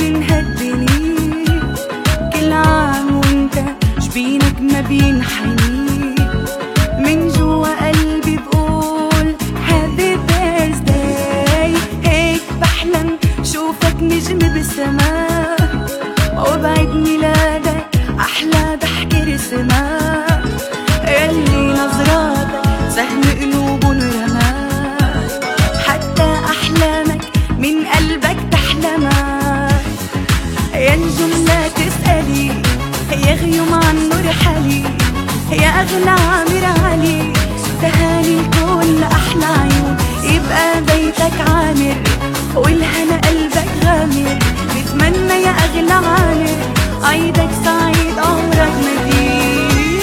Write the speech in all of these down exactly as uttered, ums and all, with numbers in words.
من هالدنيا، كل عام وانت جبينك ما بينحني، من جوا قلبي بقول هابي بيرثداي. هيك بحلم شوفك نجم بالسماء، وبعيد ميلادك أحلى ضحكة رسمها، يلي نظراتك سهم قلوبن رماك، حتى أحلامك من قلبك تحلمها. يا نجم لا تسألي، يا غيوم عن نور حالي، يا أغلى عامر علي، تهاني الكون لأحلى عيون، يبقى بيتك عامر والهنا قلبك غامر. بتمنى يا أغلى عامر عيدك سعيد عمرك مديد.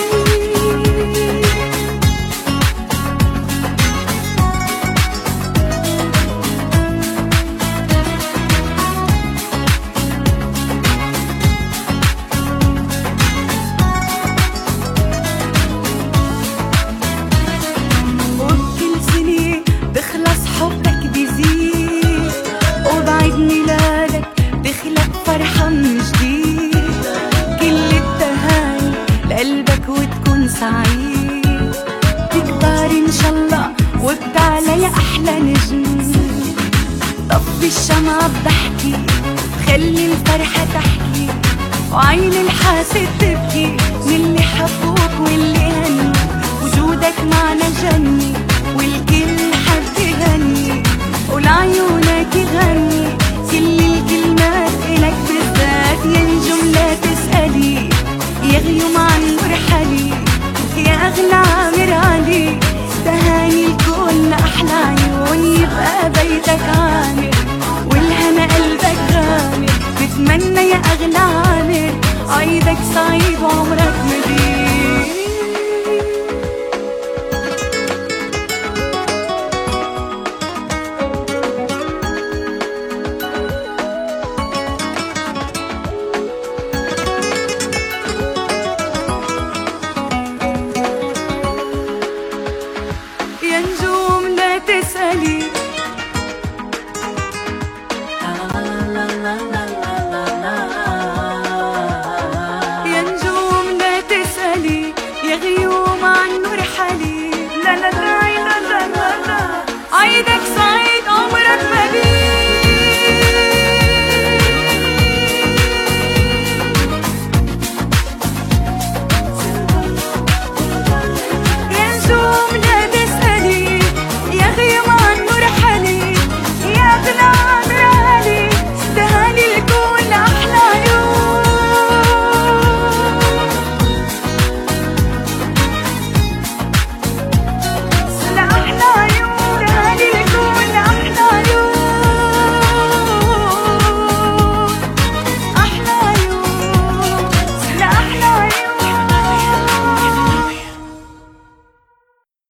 حبك بيزيد، وبعيد ميلادك تخلق فرحة من جديد، كل التهاني لقلبك وتكون سعيد، تكبر إن شاء الله وبتعلى يا أحلى نجم. طفي الشمعة بضحكي، خلي الفرحة تحكي، وعين الحاسد تبكي، من اللي حبوك واللي هنوا، وجودك معنا جنة والكل يغني ولعيونك يغني، كل الكلمات إلك بالذات. يا نجم لا تسألي، يا غيوم عن نور حالي، يا أغلى عامر علي، تهاني الكون لأحلى عيون، يبقى بيتك عامر والهنا قلبك غامر. بتمنى يا أغلى عامر عيدك سعيد وعمرك